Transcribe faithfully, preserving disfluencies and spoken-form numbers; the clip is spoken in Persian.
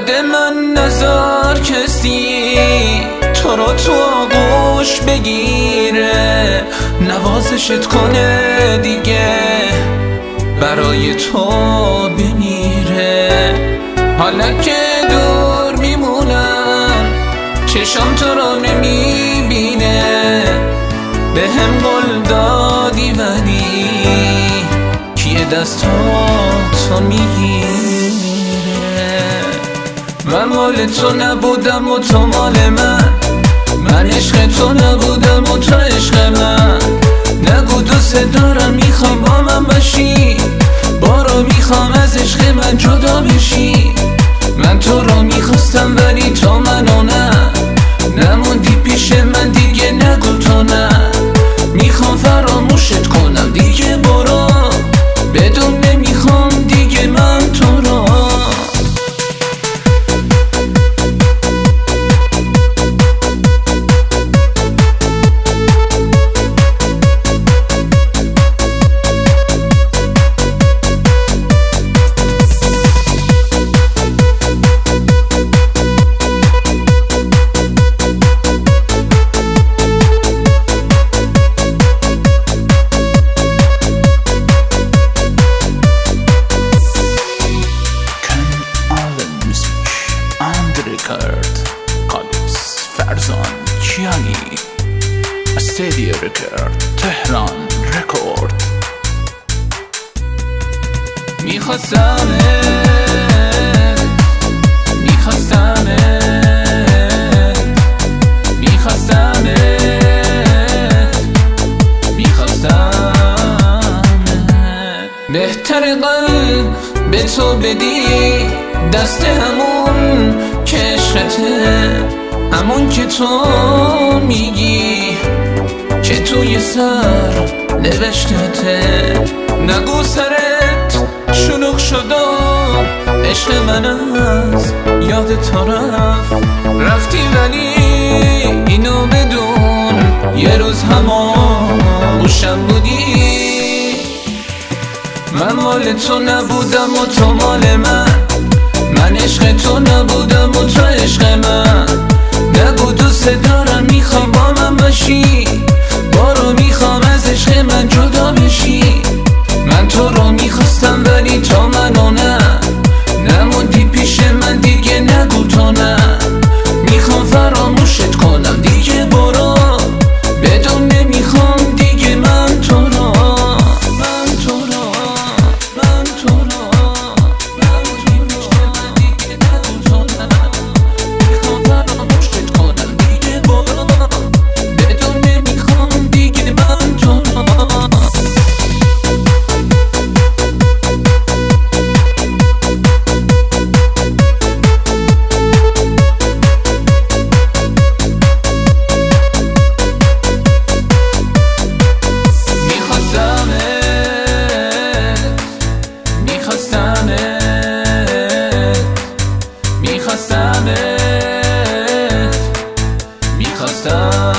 بعد من نظر کسی تو رو تو آغوش بگیره، نوازشت کنه دیگه، برای تو بمیره. حالا که دور میمونم چشم تو رو نمیبینه، به هم قول دادی ولی کیه دستاتو میگیره. من مال تو نبودم و تو مال من، من عشق تو نبودم و تو عشق من. نگو دوست دارم میخوام با من باشی، بارو میخوام از عشق من جدا بشی. من تو رو میخواستم ولی تو منو نه، نموندی پیش من دیگه نگو تو نه. میخوام فراموشت کنم دیگه برو، بدون نمیخوام دیگه من تو رو. کالیس فرزان کیانی، استدیو رکورد تهران رکورد. میخواستمت میخواستمت میخواستمت میخواستمت بهتر قلب به تو بدی، دست همون که عشقته، همون که تو میگی که توی سر نوشتته. نگو سرت شلوغ شد و عشق من از یاد تو رفت، رفتی ولی اینو بدون یه روز هماغوشم بودی. من مال تو نبودم و تو مال من، من عشق تو نبودم و تو عشق من. نگو دوست دارم میخوام با من باشی، بارو میخوام از عشق من جدا بشی. من تو رو میخواستم ولی تو منو نه، نموندی پیش من دیگه نگو تو نه. میخوام فراموشت کنم دیگه برو، بدون نمیخوام دیگه من تو رو. من تو رو من تو رو میخواستمت میخواستمت